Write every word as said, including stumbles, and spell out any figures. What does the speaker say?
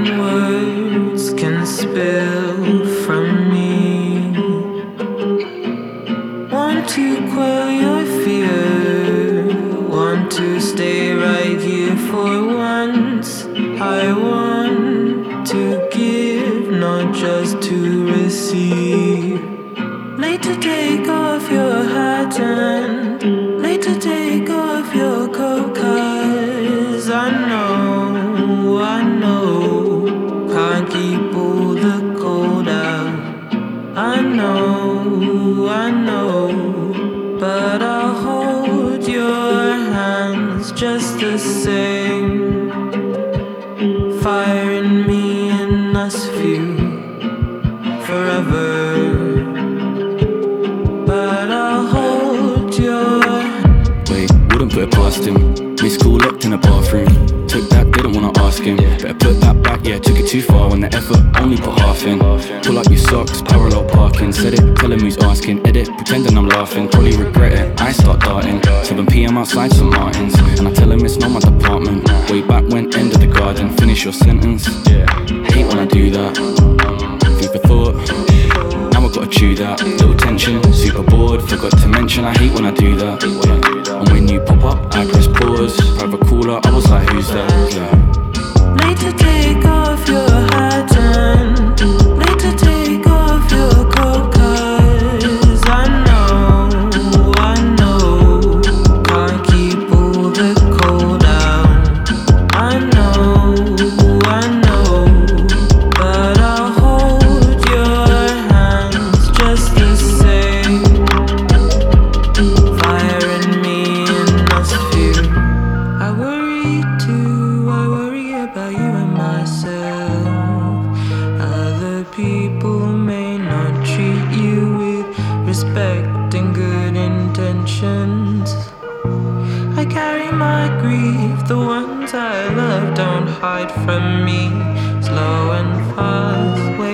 and words can spill from me. Want to quell your fear, want to stay right here for once. I want to give, not just to receive. Late to take off your hat and late to take off your coat, 'cause I know, I know, can't keep all the cold out. I know, I know, but I'll hold your hands just the same. Fire in me and us few forever. Put it past him. Miss call locked in a bathroom. Took that, didn't wanna ask him. Better put that back, yeah, took it too far. When the effort only put half in. Pull up your socks, parallel parking. Said it, tell him who's asking. Edit, pretending I'm laughing. Probably regret it, I start darting. seven p.m. outside Saint Martin's. And I tell him it's not my department. Way back when, end of the garden. Finish your sentence. Hate when I do that. Food for thought. Now I gotta chew that. Little tension, super bored. Forgot to mention I hate when I do that. And when you pop up, I press pause. Private caller, I was like, who's that? Yeah. Late to take off your hat and late to take off your coat, 'cause I know, I know, can't keep all the cold out. I know, I know, but I'll hold your hands just the same. Fire in me and us few. I worry too, I worry about you and myself. Other people may not treat you with respect and good intentions. I carry my grief, the ones I love don't hide from me. Slow and fast,